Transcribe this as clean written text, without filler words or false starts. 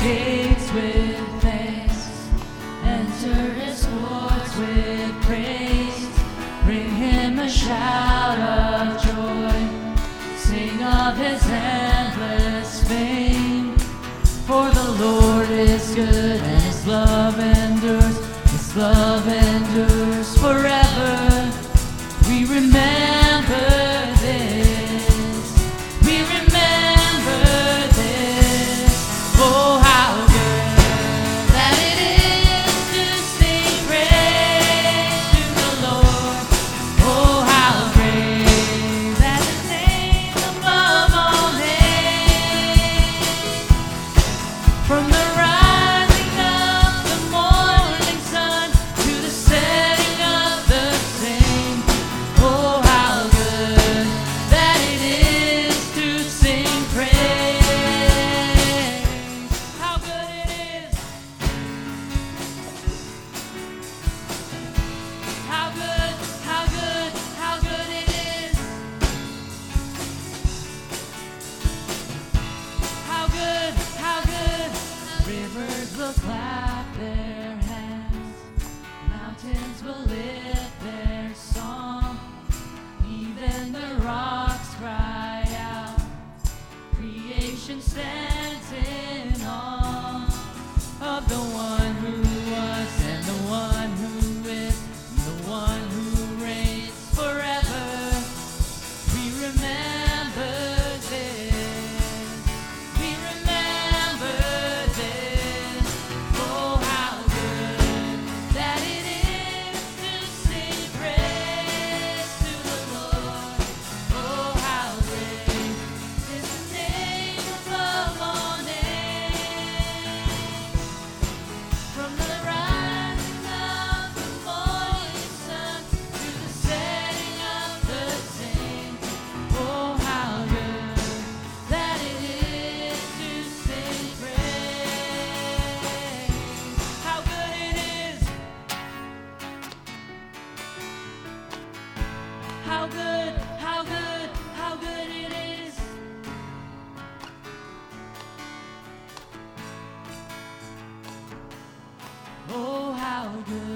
gates with thanks, enter his courts with praise. Bring him a shout of joy, sing of his endless fame. For the Lord is good and his love endures forever. We remember this, we remember this. Oh, how good that it is to sing praise to the Lord. Oh, how great that his name above all names. From the rising of the morning sun to the setting of the same. Oh, how good that it is to sing praise. How good it is. How good, how good, how good it is. How good, how good. Rivers will clap their hands, mountains will lift their song, even the rocks cry out, creation stands in awe of the one who was and the one who is, the one who reigns forever. We remember this, we remember this. Oh, how good that it is to sing praise to the Lord. Oh, how great is the name above all names. From the rising of the morning sun to the setting of the same. Oh, how good that it is to sing praise. How good it is. How good, how good, how good it is. Oh, how good.